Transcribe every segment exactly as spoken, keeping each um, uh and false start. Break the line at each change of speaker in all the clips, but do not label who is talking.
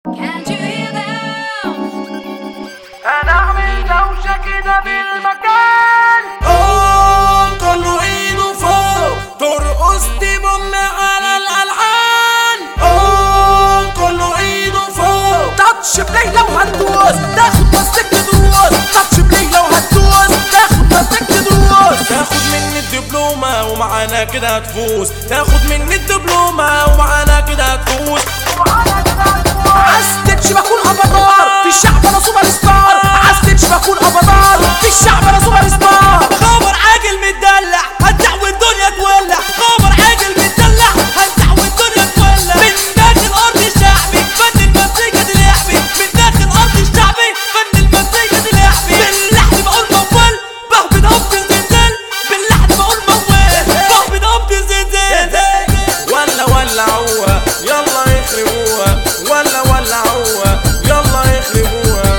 هنعمل دوشة كده بالمكان،
اوه كله ايده فوق ترقص تبم على الالحان. اوه كله ايده فوق
تاتش بلاي لو هتدوس تاخد بلاستيك تدوس، تاتش بلاي لو هتدوس تاخد بلاستيك تدوس.
تاخد مني الدبلومة ومعانا كده هتفوز، تاخد مني الدبلومة ومعانا كده هتفوز.
عايزتكش بكون افاتار في الشعب انا سوبر ستار، عايزتكش بكون افاتار في الشعب انا سوبر ستار.
خبر عاجل متدلع هنزع والدنيا تولع، خبر عاجل متدلع هنزع والدنيا تولع. من داخل ارض الشعبي فن المزيكا دي لعبي، من داخل ارض الشعبي فن المزيكا دي لعبي. باللحن بقول موال بهبد هبد الزلزال، باللحن بقول موال بهبد هبد الزلزال. ولا ولعوها يلا يخربوها، ولا ولعوها يلا يخربوها.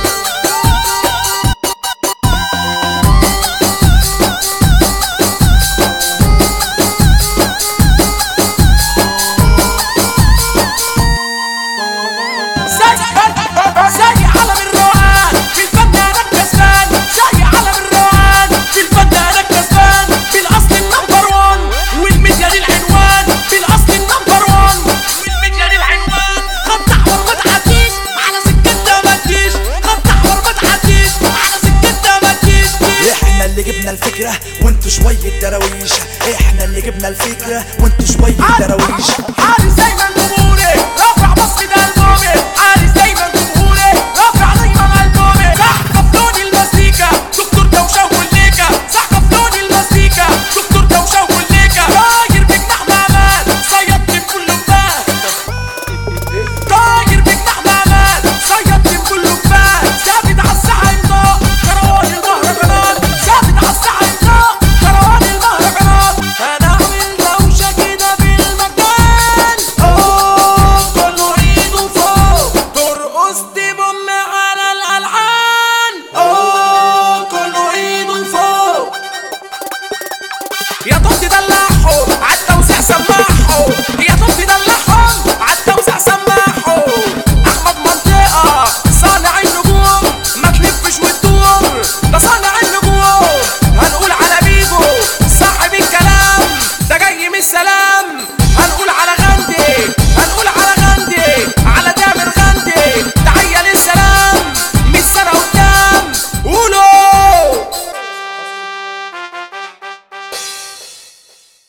زي علم الروقان في الفن انا الكسبان، زي علم الروقان في الفن انا الكسبان. بالاصل النمبر وان والميديا دي العنوان، بالاصل النمبر وان والميديا دي العنوان. خط احمر ما تعديش على سكتنا ما تجيش، خط احمر ما تعديش على سكتنا ما تجيش.
احنا اللي جبنا الفكرة وانتوا شوية دراويش، احنا اللي جبنا الفكرة وانتوا